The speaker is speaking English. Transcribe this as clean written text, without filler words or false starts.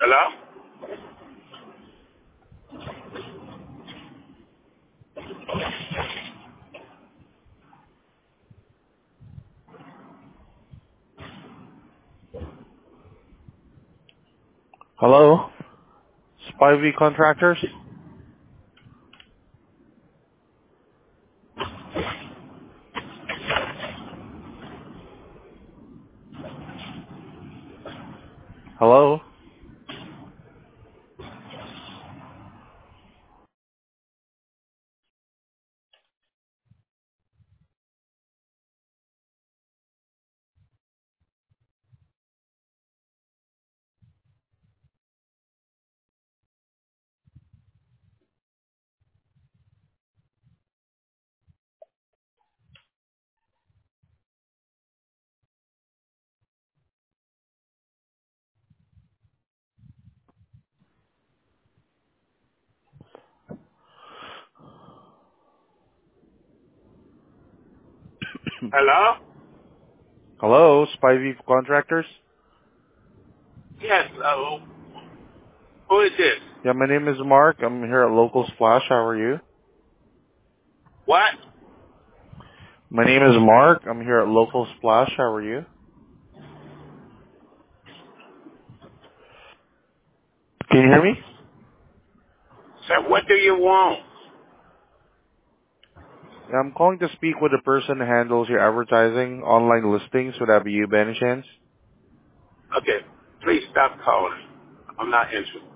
Hello? Hello? Spivey Contractors? Hello? Hello? Hello? Spivey Contractors? Yes, who is this? Yeah, my name is Mark. I'm here at Local Splash. How are you? What? My name is Mark. I'm here at Local Splash. How are you? Can you hear me? Sir, what do you want? Yeah, I'm calling to speak with the person who handles your advertising, online listings. Would that be you by any chance? Okay, please stop calling. I'm not interested.